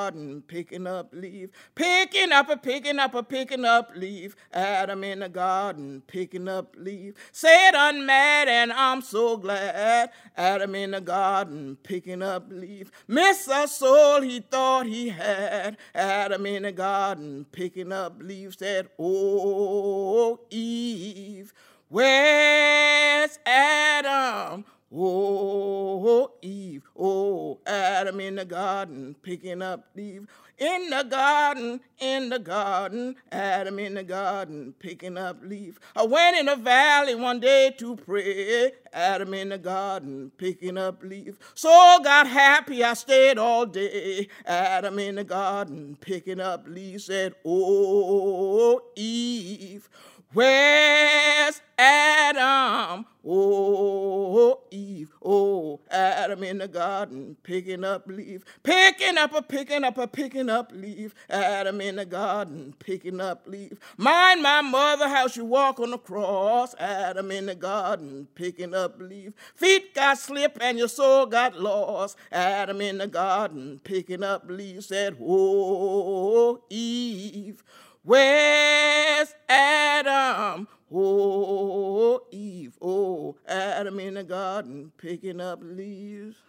garden, picking up leaves. Picking up leaf. Adam in the garden, picking up leaves. Said unmad and I'm so glad. Adam in the garden, picking up leaves. Miss a soul he thought he had. Adam in the garden, picking up leaves. Said, oh, Eve, where's Adam? Oh, Eve, oh, Adam in the garden, picking up leaves. In the garden, Adam in the garden, picking up leaves. I went in the valley one day to pray, Adam in the garden, picking up leaves. So got happy, I stayed all day, Adam in the garden, picking up leaves. Said, oh, Eve, where's Adam? Oh, Eve, oh, Adam in the garden, picking up leaves. Picking up leaves. Adam in the garden, picking up leaves. Mind my mother, how she walk on the cross. Adam in the garden, picking up leaves. Feet got slipped and your soul got lost. Adam in the garden, picking up leaves. Said, oh, Eve, where's Adam? Oh, Eve, oh, Adam in the garden, picking up leaves.